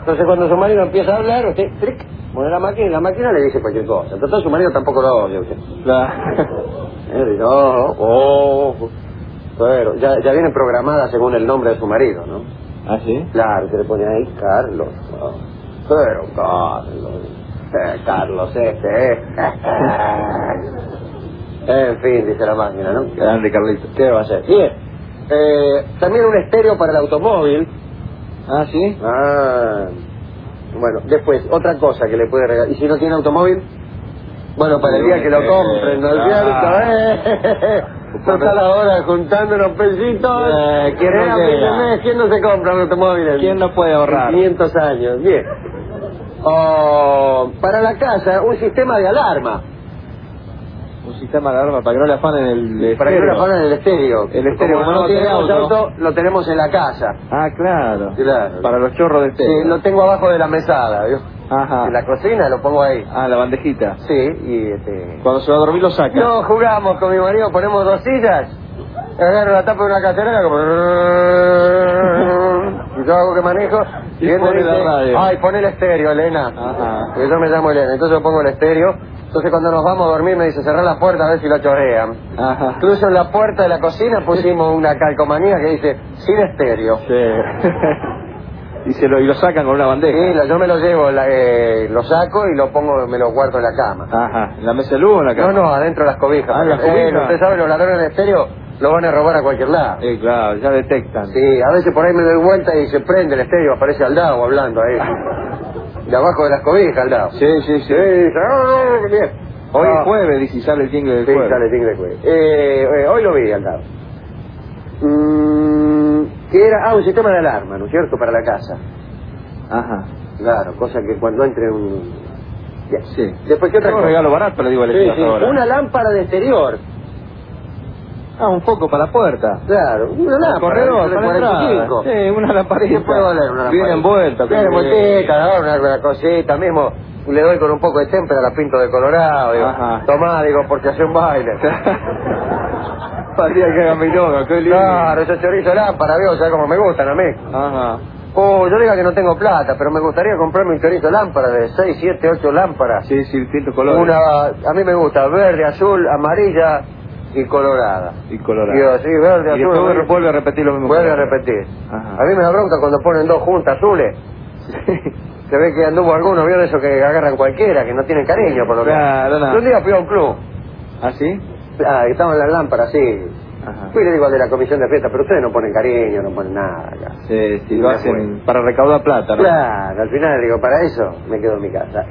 Entonces cuando su marido empieza a hablar, usted, tric, pone la máquina y la máquina le dice cualquier cosa. Entonces su marido tampoco lo oye usted. No, pero ya vienen programadas según el nombre de su marido, ¿no? ¿Ah, sí? Claro, se le pone ahí Carlos. No. Pero Carlos En fin, dice la máquina, ¿no? Grande, Carlito. ¿Qué va a hacer? Bien. También un estéreo para el automóvil. ¿Ah, sí? Bueno, después, otra cosa que le puede regalar. ¿Y si no tiene automóvil? Bueno, para el día que lo compren, ¿no es cierto? No está la hora juntando los pesitos. ¿Quién no se compra un automóvil? ¿Quién no puede ahorrar? 500 años, bien. Para la casa, un sistema de alarma. Un sistema de alarma para que no le afanen el estéreo. Para que no le afanen el estéreo. El estéreo, como no tiene auto, lo tenemos en la casa. Ah, claro. Claro. Para los chorros de estéreo. Sí, lo tengo abajo de la mesada, ¿vio? Ajá. En la cocina lo pongo ahí. Ah, la bandejita. Sí, y cuando se va a dormir lo saca. No, jugamos con mi marido, ponemos 2 sillas, agarro la tapa de una cacerola como... y yo hago que manejo, y él pone la radio. Ay, pon el estéreo, Elena. Ajá. Porque yo me llamo Elena, entonces yo pongo el estéreo. Entonces cuando nos vamos a dormir me dice, cerrá la puerta a ver si lo chorean. Ajá. Incluso en la puerta de la cocina pusimos una calcomanía que dice, sin estéreo. Sí. Y lo sacan con una bandeja. Sí, yo me lo llevo, lo saco y lo pongo, me lo guardo en la cama. Ajá. ¿En la mesa de luz o en la cama? No, adentro de las cobijas. Ah, en las cobijas. Usted sabe, los ladrones de estéreo lo van a robar a cualquier lado. Sí, claro, ya detectan. Sí, a veces por ahí me doy vuelta y se prende el estéreo, aparece Aldao hablando ahí. De abajo de las cobijas, Aldao. Sí. Bien. Hoy es jueves, dice, sale el jingle del jueves. Sí, sale el jingle del jueves. Hoy lo vi, Aldao. ¿Qué era? Un sistema de alarma, ¿no es cierto? Para la casa. Ajá. Claro, cosa que cuando entre un... Ya. Sí. Después, ¿qué otra cosa? Un regalo barato, le digo al legislador. Una lámpara de exterior. Ah, un foco para la puerta. Claro, una lámpara. Corredor, de para 45. Sí, una lamparita. ¿Qué puede valer una lámpara? Bien envuelta. Bien envuelta, una cosita, mismo le doy con un poco de témpera, la pinto de colorado, digo, tomá, digo, porque hace un baile. Paría que haga milonga, qué lindo. Claro, ese chorizo de lámpara, veo, ¿sabes cómo me gustan a mí? Ajá. Yo diga que no tengo plata, pero me gustaría comprarme un chorizo de lámpara de 6, 7, 8 lámparas. Sí, distintos colores. A mí me gusta verde, azul, amarilla y colorada. Y colorada. Digo, sí, verde, azul. Y después vuelve a repetir lo mismo. Vuelve a repetir. Ajá. A mí me da bronca cuando ponen 2 juntas azules. Se ve que anduvo alguno, vio de eso que agarran cualquiera, que no tienen cariño por lo menos. Claro, no. Yo un día fui a un club. ¿Ah, sí? Estaban las lámparas, sí. Ajá. Fui, le digo al de la comisión de fiesta, pero ustedes no ponen cariño, no ponen nada acá. Sí, lo hacen para recaudar plata, ¿no? Claro, al final digo, para eso me quedo en mi casa.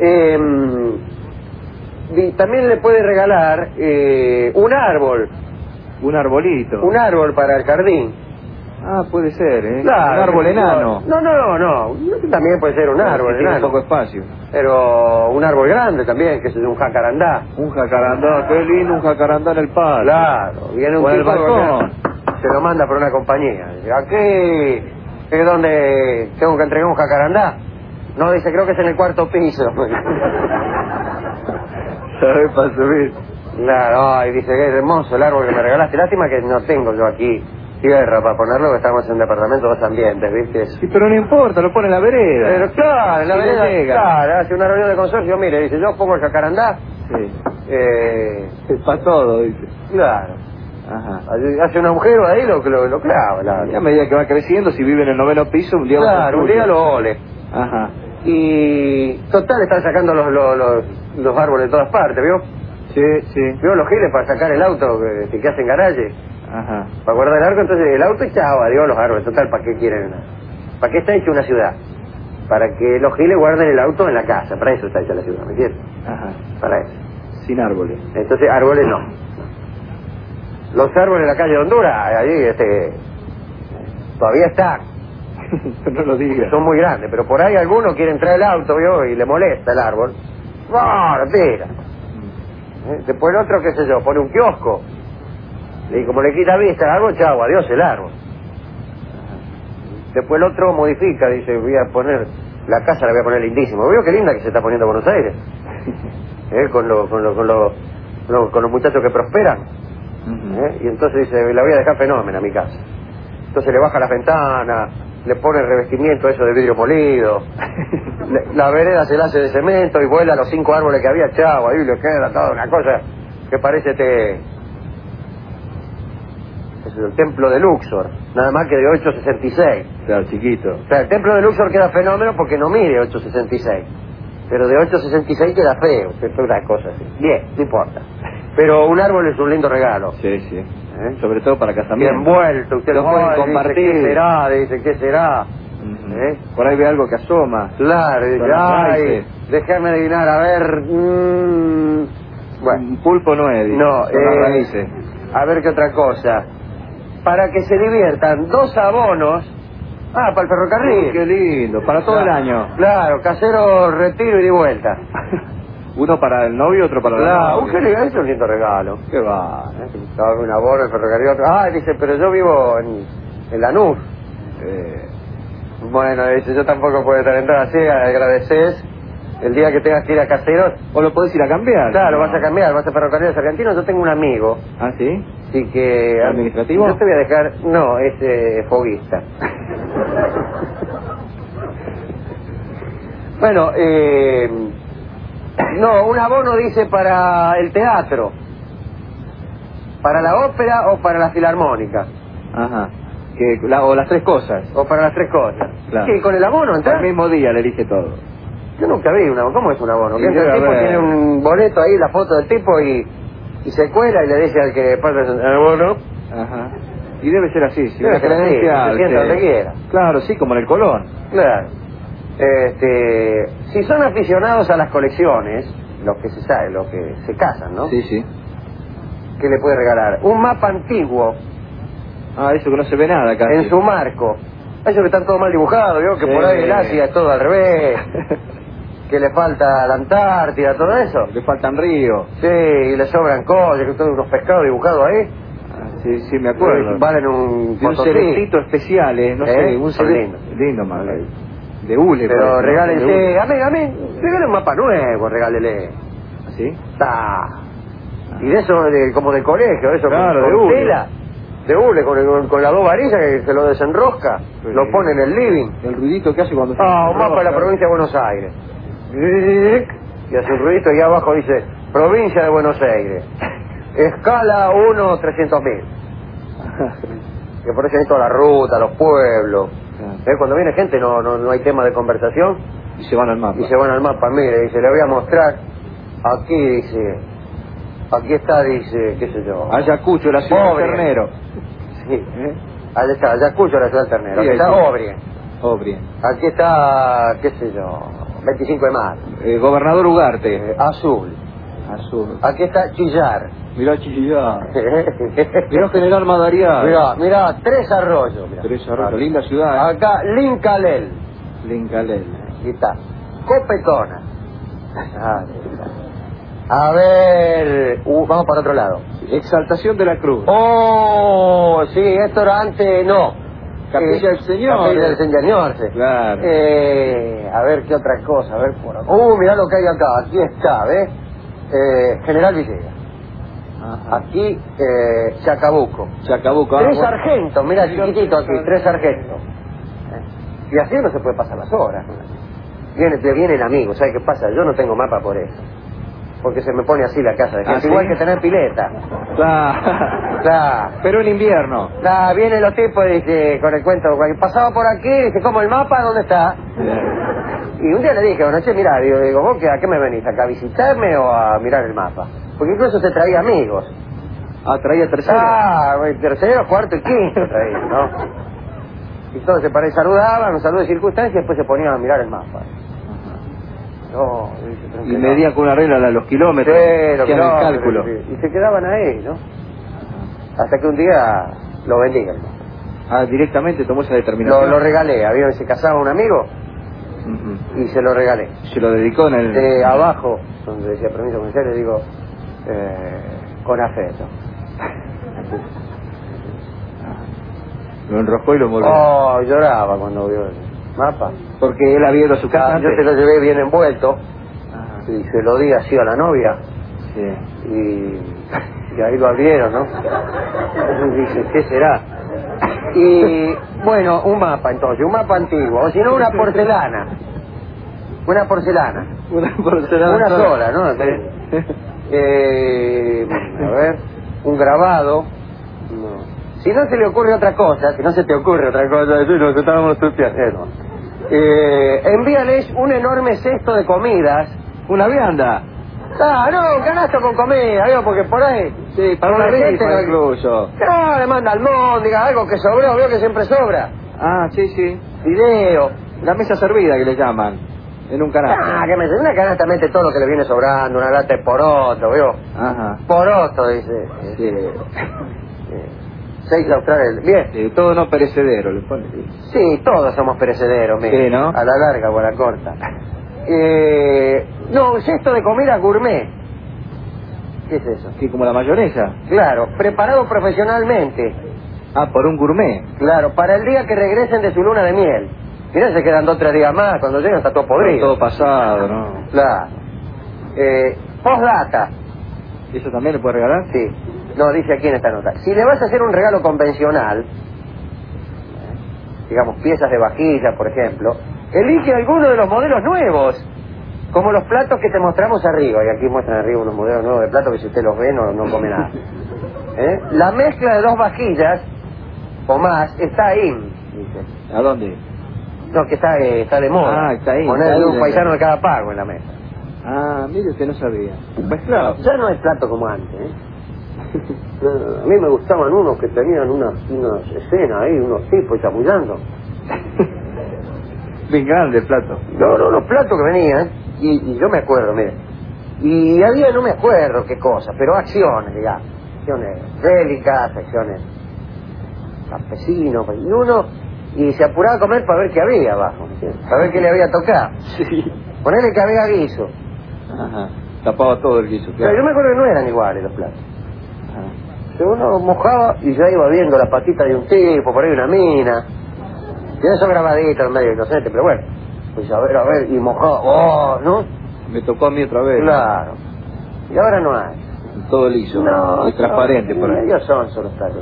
Y también le puede regalar un árbol. Un arbolito. Un árbol para el jardín. Ah, puede ser, ¿eh? Claro, un árbol enano. No. También puede ser un árbol tiene enano. poco espacio. Pero un árbol grande también, que es un jacarandá. Un jacarandá, qué lindo un jacarandá en el patio. Claro, viene un o en el tipo balcón. se lo manda por una compañía. Dice, ¿aquí es donde tengo que entregar un jacarandá? No, dice, creo que es en el 4º piso. ¿Sabes para subir? Claro, ay, dice, qué hermoso el árbol que me regalaste. Lástima que no tengo yo aquí tierra para ponerlo, que estamos en un departamento de 2 ambientes, ¿viste? Sí, pero no importa, lo pone en la vereda. Pero claro, en la vereda llega. Claro, hace una reunión de consorcio, mire, dice, yo pongo el jacarandá. Sí. Es para todo, dice. Claro. Ajá. Hace un agujero ahí, lo clava. Y a medida que va creciendo, si vive en el 9º piso, un día claro, un día lo ole. Ajá. Y total están sacando los árboles de todas partes, ¿vio? Sí. ¿Vio los giles para sacar el auto que hacen garaje? Ajá. Para guardar el arco, entonces el auto y chao, adiós los árboles. Total, ¿para qué quieren? ¿Para qué está hecha una ciudad? Para que los giles guarden el auto en la casa. Para eso está hecha la ciudad, ¿me entiendes? Ajá. Para eso. Sin árboles. Entonces, árboles no. Los árboles de la calle de Honduras, ahí, todavía están. No lo digas. Son muy grandes, pero por ahí alguno quiere entrar el auto, ¿vio? Y le molesta el árbol. ¡No, tira! Después el otro, qué sé yo, pone un kiosco. Y como le quita vista al árbol, chao, adiós el árbol. Después el otro modifica, dice, voy a poner, la casa la voy a poner lindísima. ¿Vio qué linda que se está poniendo Buenos Aires? Con los muchachos que prosperan. Y entonces dice, la voy a dejar fenómena a mi casa. Entonces le baja las ventanas, le pone revestimiento eso de vidrio molido, la vereda se la hace de cemento y vuela los 5 árboles que había, chavo, ahí le queda toda una cosa que parece es el templo de Luxor, nada más que de 866. Claro, chiquito. O sea, el templo de Luxor queda fenómeno porque no mide 866, pero de 866 queda feo, es una cosa así. Bien, no importa. Pero un árbol es un lindo regalo. Sí, sí. Sobre todo para casamiento. Bien envuelto, usted lo pueden compartir. Dice, ¿qué será? Dice, ¿qué será? Por ahí ve algo que asoma. Claro, dice, ay, déjame adivinar, a ver... Bueno. Un pulpo no es, no, raíces. A ver qué otra cosa. Para que se diviertan, 2 abonos... para el ferrocarril. Qué lindo, para todo el año. Claro, casero, retiro y de vuelta. Uno para el novio y otro para la novia. Eso es un lindo regalo. ¿Qué va? Un abono, el ferrocarril, otro... dice, pero yo vivo en Lanús. Bueno, dice, yo tampoco puedo estar entrada así, agradeces. El día que tengas que ir a Caseros... O lo podés ir a cambiar. Claro, vas a cambiar, vas a Ferrocarriles Argentinos. Yo tengo un amigo. ¿Ah, sí? Así que... ¿Administrativo? Yo te voy a dejar... No, es foguista. Bueno, no, un abono dice para el teatro. Para la ópera o para la filarmónica. Ajá. O las 3 cosas. O para las 3 cosas. Claro. ¿Qué, con el abono entras? El mismo día le elige todo. Yo nunca vi un abono. ¿Cómo es un abono? Sí, Que entra el tipo, ver. tiene un boleto ahí, la foto del tipo y se cuela y le dice al que pasa el abono. Ajá. Y debe ser así, si Debe una ser así, credencial, se sienta donde quiera. Claro, sí, como en el Colón. Claro. Si son aficionados a las colecciones, los que se sabe, los que se casan, ¿no? Sí, sí. ¿Qué le puede regalar? Un mapa antiguo Eso que no se ve nada casi. en su marco. Eso que están todos mal dibujados, ¿vio? Que Sí. por ahí el Asia es todo al revés. Que le falta la Antártida, todo eso. Le faltan ríos. Sí, y le sobran cosas, que todos unos pescados dibujados ahí. Sí, sí, me acuerdo. Valen un De un potosí. celestito especial, no sé, un Son celeste. Lindo, más. De hule. Pero parece, ¿no? regálense, De hule. a mí, regalen un mapa nuevo, regálele. ¿Sí? Y de eso, como de colegio, eso Claro, con de hule. tela, de hule, con las 2 varillas que se lo desenrosca, Sí. lo pone en el living. El ruidito que hace cuando... Un mapa de la provincia de Buenos Aires. Y hace un ruidito y abajo dice, provincia de Buenos Aires. Escala 1/300.000. Que por eso hay toda la ruta, los pueblos. Cuando viene gente no hay tema de conversación. Y se van al mapa. Y se van al mapa, mire, dice, le voy a mostrar. Aquí dice, aquí está, dice, qué sé yo. Ayacucho, la ciudad del Obrien. Ternero. Sí. Ahí está, Ayacucho, la ciudad del Ternero. Sí, Aquí está sí. Obrien. Obrien. Aquí está, qué sé yo, 25 de marzo. Gobernador Ugarte. Azul. Azul. Aquí está Chillar. Mirá Chillán. Mirá General Madariaga. Mirá, 3 Arroyos. Mirá. Tres Arroyos, linda ciudad. Acá, Lincalel. Lincalel. Aquí está. Copetona. A ver, vamos para otro lado. Exaltación de la Cruz. Oh, sí, esto era antes, no. Capilla del Señor. Capilla del Señor, sí. Claro. A ver qué otra cosa, a ver por acá. Mirá lo que hay acá, aquí está, ¿ves? General Villegas. Ajá. Aquí, Chacabuco. Chacabuco. 3 sargentos, mira, chiquitito aquí, 3 sargentos. Y así no se puede pasar las horas. Viene el amigo, ¿sabe qué pasa? Yo no tengo mapa por eso. Porque se me pone así la casa de gente. ¿Sí? Igual que tener pileta. Claro. Pero en invierno. Vienen los tipos y dice, con el cuento, pasaba por aquí, dice, ¿cómo el mapa? ¿Dónde está? Y un día le dije, bueno, che, mirá, digo, ¿vos a qué me venís? ¿Acá a visitarme o a mirar el mapa? Porque incluso se traía amigos. Traía tercero. Tercero, cuarto y quinto traía, ¿no? Y todos se paraban, saludaban, un saludo de circunstancia y después se ponían a mirar el mapa. No, y medían con una regla los kilómetros. Hacían el cálculo. Y se quedaban ahí, ¿no? Hasta que un día lo vendían. Directamente tomó esa determinación. Lo regalé, se casaba un amigo y se lo regalé. Se lo dedicó en el... abajo, donde decía permiso comercial, le digo, con afecto. Lo enroscó y lo envolvió. Lloraba cuando vio el mapa. Porque él había ido a su casa Yo antes. se lo llevé bien envuelto y se lo di así a la novia. Sí. Y ahí lo abrieron, ¿no? Entonces dice, ¿qué será? Y, bueno, un mapa entonces, un mapa antiguo. O si no, una porcelana. Una porcelana. Una porcelana. Una sola, ¿no? A ver, un grabado. No. Si no se le ocurre otra cosa, si no se te ocurre otra cosa, decir lo que estábamos estudiando. Envíales un enorme cesto de comidas. Una vianda. Ah, no, un canasto con comida, digo, porque por ahí... Sí, para una rifa incluso. No, le manda almóndiga, algo que sobró, veo que siempre sobra. Ah, sí, sí. Fideo. La mesa servida que le llaman. En un canasto. Ah, que mete, una canasta mete todo lo que le viene sobrando, una lata de poroto, veo. Ajá. Poroto, dice. Sí. 6 australes. Bien. Sí, todo no perecedero, le pone. Sí, todos somos perecederos, mire. Sí, ¿no? A la larga o a la corta. No, un cesto de comida gourmet. ¿Qué es eso? Sí, como la mayonesa. Claro, preparado profesionalmente. Ah, por un gourmet. Claro, para el día que regresen de su luna de miel. Mirá, se quedan 2 o 3 días más, cuando llegan está todo podrido. Todo pasado, ¿no? Claro. Postdata. ¿Y eso también le puede regalar? Sí. No, dice aquí en esta nota. Si le vas a hacer un regalo convencional, digamos piezas de vajilla, por ejemplo, elige alguno de los modelos nuevos, como los platos que te mostramos arriba. Y aquí muestran arriba unos modelos nuevos de platos que si usted los ve no come nada. La mezcla de 2 vajillas o más está ahí, dice. ¿A dónde? No, que está de moda. Ah, está ahí. Ponerle un paisano de cada pago en la mesa. Ah, mire, usted no sabía. Pues claro. Ya no hay plato como antes, A mí me gustaban unos que tenían unas escenas ahí, unos tipos chamullando. Bien grande el plato. No, los platos que venían, y yo me acuerdo, mire. Y había, no me acuerdo qué cosa, pero acciones, digamos. Acciones bélicas, acciones campesinos, y uno, y se apuraba a comer para ver qué había abajo, para ver qué le había tocado. Sí. Ponerle que había guiso. Ajá. Tapaba todo el guiso, Pero claro. yo me acuerdo que no eran iguales los platos. Ajá. Que uno mojaba y ya iba viendo la patita de un tipo, por ahí una mina. Tiene eso grabadito en medio inocente, pero bueno. Pues a ver, y mojaba. ¡Oh! ¿No? Me tocó a mí otra vez. Claro. Y ahora no hay. Todo liso. No, y transparente por ahí. Ellos son solo platos.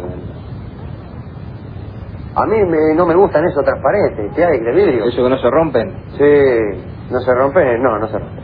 A mí no me gustan esos transparentes, ¿qué hay? De vidrio. ¿Eso que no se rompen? Sí, no se rompe, no se rompe.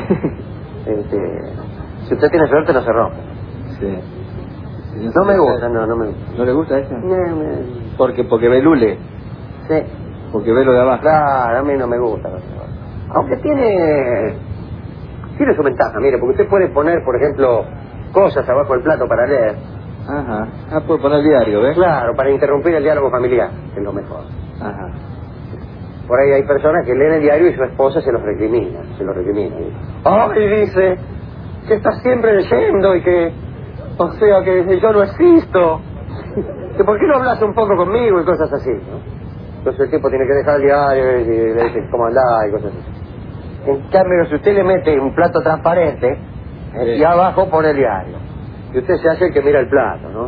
Si usted tiene suerte no se rompe. Sí. No me gusta, no me gusta. ¿No le gusta eso? No. Porque ve lule. Sí. Porque ve lo de abajo. Claro, a mí no me gusta. Aunque tiene su ventaja, mire, porque usted puede poner, por ejemplo, cosas abajo del plato para leer. Ajá. Ah, puede poner diario, ¿ves? Claro, para interrumpir el diálogo familiar, que es lo mejor. Ajá. Por ahí hay personas que leen el diario y su esposa se los recrimina. ¡Ay, dice! Que estás siempre leyendo y que... O sea, que yo no existo. Que ¿por qué no hablas un poco conmigo y cosas así, no? Entonces el tipo tiene que dejar el diario y le dice cómo andar y cosas así. En cambio, si usted le mete un plato transparente y abajo pone el diario. Y usted se hace el que mira el plato, ¿no?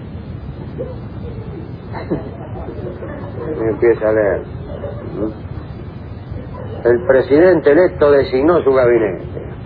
Y empieza a leer. El presidente electo designó su gabinete.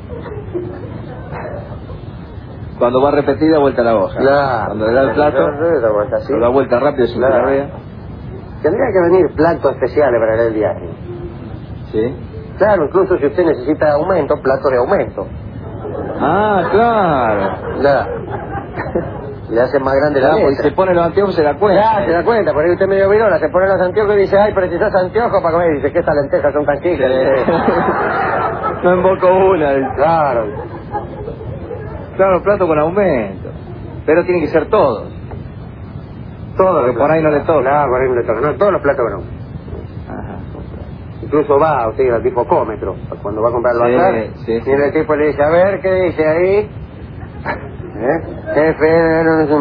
Cuando va repetida, vuelta a la hoja. Claro. Cuando le da el plato, lo da vuelta rápido sin que la vea. Tendría que venir platos especiales para leer el diario. Sí. Claro, incluso si usted necesita aumento, plato de aumento. Ah, claro. Le hacen más grande la letra. Y se pone los anteojos se da cuenta. Ya, se da cuenta, por ahí usted medio virola, se pone los anteojos y dice, ay, precisás anteojos para comer. Y dice, que estas lentejas son tan chicas. No invoco una. Claro. Claro, plato con aumento. Pero tienen que ser todos. Todos. Que por ahí no le toca. Claro, por ahí no le toca. No, todos los platos con aumento. Ajá. Incluso va usted al bifocómetro, cuando va a comprar el bazar. Sí. Y el tipo le dice, a ver, ¿qué dice ahí? Jefe,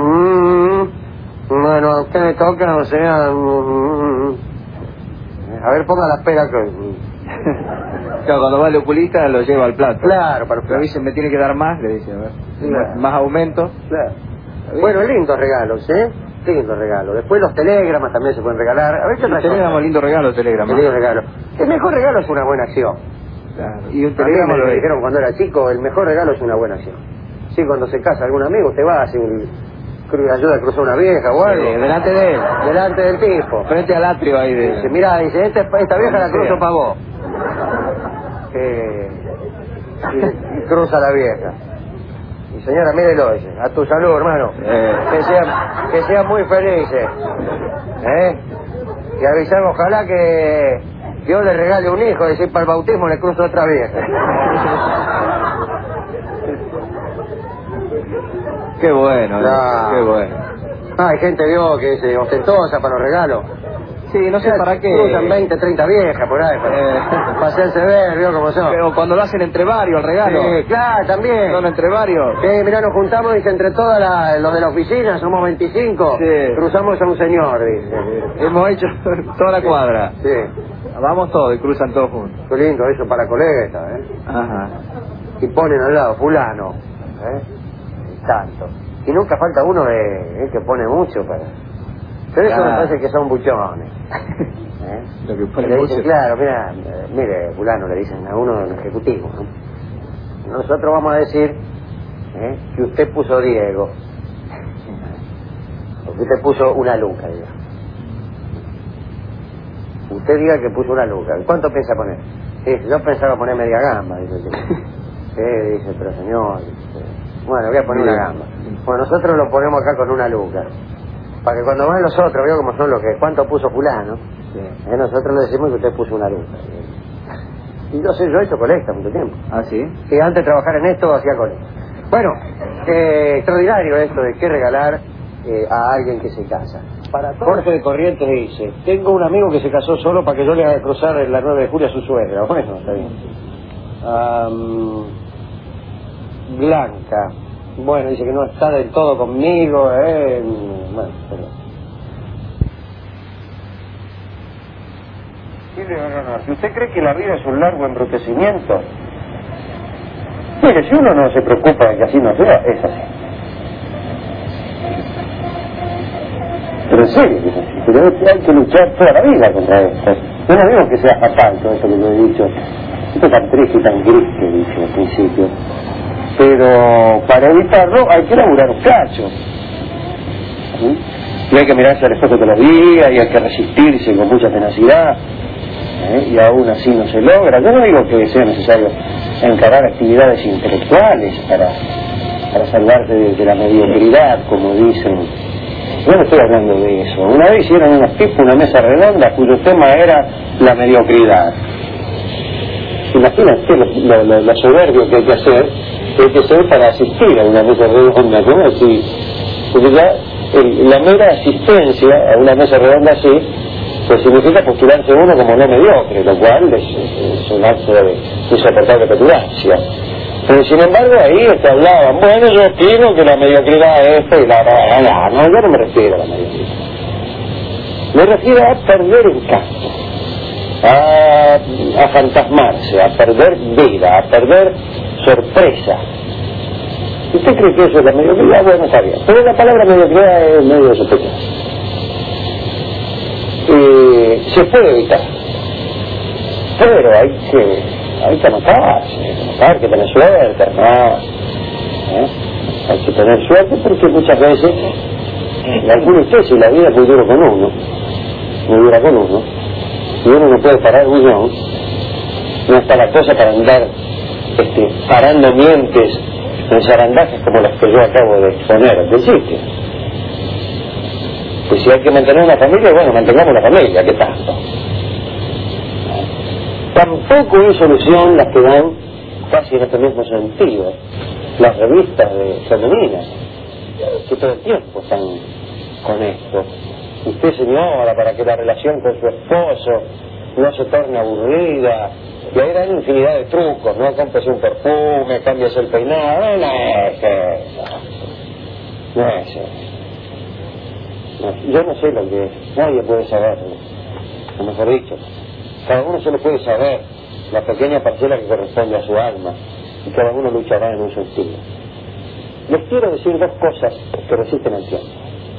bueno, a usted le toca, o sea... a ver, ponga la pera que... Claro, cuando va al oculista lo lleva al plato. Claro, para pero dice, me tiene que dar más, le dice, a ver. Claro. Más aumento. Claro. Bueno, lindos regalos, lindos regalos. Después los telegramas también se pueden regalar. A ver qué otra cosa. Telegrama, lindo regalo, telegrama. Lindo regalo. El mejor regalo es una buena acción. Claro. Y un Telegrama telegrama me dijeron cuando era chico, el mejor regalo es una buena acción. Sí, cuando se casa algún amigo, usted va, hace ayuda a cruzar una vieja o algo. Sí, delante de él. Delante del tipo. Frente al atrio ahí de... Dice, mirá, dice, esta vieja la cruzo para vos. Y cruza la vieja. Y señora, mírelo, dice, a tu salud, hermano. Que sean muy felices. Y avisar, ojalá que Dios le regale un hijo, decir, para el bautismo le cruzo otra vieja. Qué bueno, No. qué bueno. Hay gente, vio, que es ostentosa para los regalos. Sí, no sé para qué. Cruzan 20, 30 viejas por ahí, para hacerse ver, vio cómo son. Pero cuando lo hacen entre varios, el regalo. Sí, claro, también. Son entre varios. Sí, mirá, nos juntamos, dice, entre todos los de la oficina, somos 25. Sí. Cruzamos a un señor, dice. Hemos hecho toda la cuadra. Sí. Vamos todos y cruzan todos juntos. Qué lindo eso para colegas, Ajá. Y ponen al lado, fulano, Y tanto. Y nunca falta uno que pone mucho para... Pero eso me parece que son buchones. Lo que pone Le dicen, mucho. claro, mire, fulano, le dicen a uno en ejecutivo, ¿no? Nosotros vamos a decir que usted puso Diego. O que usted puso una luca, diga. Usted diga que puso una luca. ¿Cuánto piensa poner? Dice, yo pensaba poner media gamba, dice. Dice, pero señor... Bueno, voy a poner una gamba. Bueno, nosotros lo ponemos acá con una luca. Para que cuando van los otros, veo cómo son los que... ¿Cuánto puso fulano? Sí. Nosotros le decimos que usted puso una luca. Y yo sé, yo he hecho colecta mucho tiempo. ¿Ah, sí? Que antes de trabajar en esto hacía colecta. Bueno, extraordinario esto de qué regalar a alguien que se casa. Jorge de Corrientes dice, tengo un amigo que se casó solo para que yo le haga cruzar la 9 de julio a su suegra. Bueno, está bien. Blanca. Bueno, dice que no está del todo conmigo, Bueno, pero... Si usted cree que la vida es un largo embrutecimiento, mire, si uno no se preocupa de que así no sea, es así. Pero en serio, pero hay que luchar toda la vida contra esto. Yo no digo que sea fatal todo esto que yo he dicho. Esto es tan triste y tan gris que dije al principio. Pero para evitarlo hay que laburar un cacho. ¿Sí? Y hay que mirarse al espejo todos los días, y hay que resistirse con mucha tenacidad. Y aún así no se logra. Yo no digo que sea necesario encarar actividades intelectuales para salvarse de la mediocridad, como dicen. Yo no estoy hablando de eso. Una vez hicieron una mesa redonda cuyo tema era la mediocridad. Imagínate lo soberbio que hay que hacer para asistir a una mesa redonda, ¿no? Así, porque ya la mera asistencia a una mesa redonda así, pues significa postularse uno como no mediocre, lo cual es un acto de insoportable petulancia. Pero sin embargo ahí hablaban, bueno, yo opino que la mediocridad es esto y no, yo no me refiero a la mediocridad. Me refiero a perder encanto, a fantasmarse, a perder vida, a perder sorpresa. ¿Usted cree que eso es la mediocridad? Bueno, está bien. Pero la palabra mediocridad es medio sospechosa. Se puede evitar. Pero hay que anotar, que tener suerte, ¿no? Hay que tener suerte porque muchas veces, en algunos casos, la vida muy dura con uno, y uno no puede parar un no está la cosa para andar parando mientes en zarandajes como las que yo acabo de exponer al principio. Pues si hay que mantener una familia, bueno, mantengamos la familia, ¿qué tanto? Tampoco es solución las que dan casi en este mismo sentido las revistas femeninas, que todo el tiempo están con esto. Usted, señora, para que la relación con su esposo no se torne aburrida, y ahí dan infinidad de trucos, ¿no? Cómprese un perfume, cámbiase el peinado, no es eso. Yo no sé lo que es, nadie puede saberlo, o mejor dicho, cada uno solo puede saber la pequeña parcela que corresponde a su alma, y cada uno luchará en un sentido. Les quiero decir dos cosas que resisten el tiempo.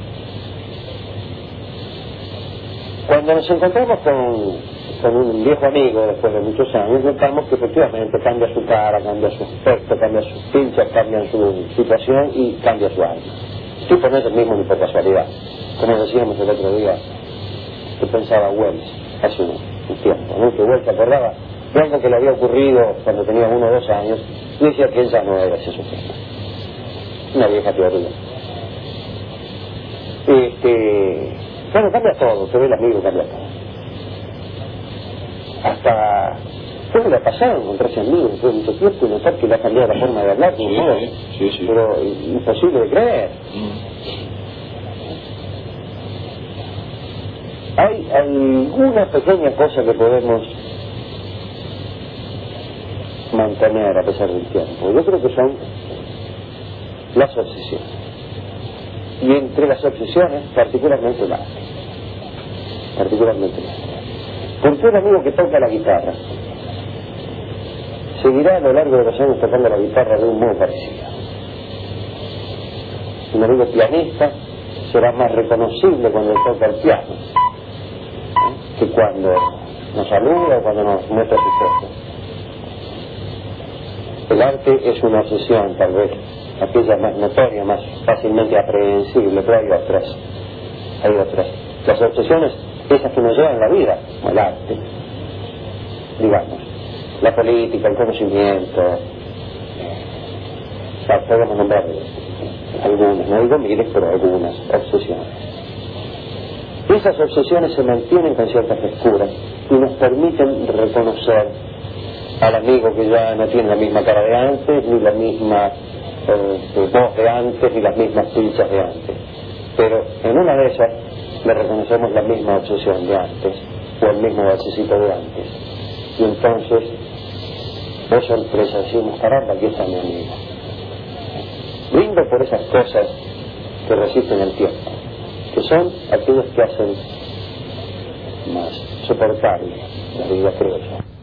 Cuando nos encontramos con un viejo amigo después de muchos años, notamos que efectivamente cambia su cara, cambia su aspecto, cambia sus pinchas, cambia su situación y cambia su alma. tipo no es el mismo ni por casualidad. Como decíamos el otro día, que pensaba Wells hace un tiempo, ¿no? Que Wells se acordaba de algo que le había ocurrido cuando tenía 1 o 2 años, y decía que él ya no era ese sujeto. Una vieja teoría. Claro, cambia todo, se ve el amigo, cambia todo. Hasta puede le ha pasado encontrarse amigos después de mucho tiempo y notar que le ha cambiado la forma de hablar de un modo, pero imposible de creer. Hay alguna pequeña cosa que podemos mantener a pesar del tiempo. Yo creo que son las obsesiones. Y entre las obsesiones, particularmente la. Porque un amigo que toca la guitarra seguirá a lo largo de los años tocando la guitarra de un modo parecido. Un amigo pianista será más reconocible cuando toca el piano que cuando nos saluda o cuando nos muestra su foto. El arte es una obsesión, tal vez aquella más notoria, más fácilmente aprehensible, pero hay otras. Las obsesiones, esas que nos llevan la vida, como el arte, digamos, la política, el conocimiento, podemos nombrar algunas, no digo miles, pero algunas obsesiones. Esas obsesiones se mantienen con cierta frescura y nos permiten reconocer al amigo que ya no tiene la misma cara de antes, ni la misma voz de antes, ni las mismas pinchas de antes. Pero en una de esas le reconocemos la misma obsesión de antes, o el mismo basecito de antes. Y entonces, por sorpresa, decimos, caramba, aquí está mi amigo. Brindo por esas cosas que resisten el tiempo, que son aquellas que hacen más soportable la vida, creo yo.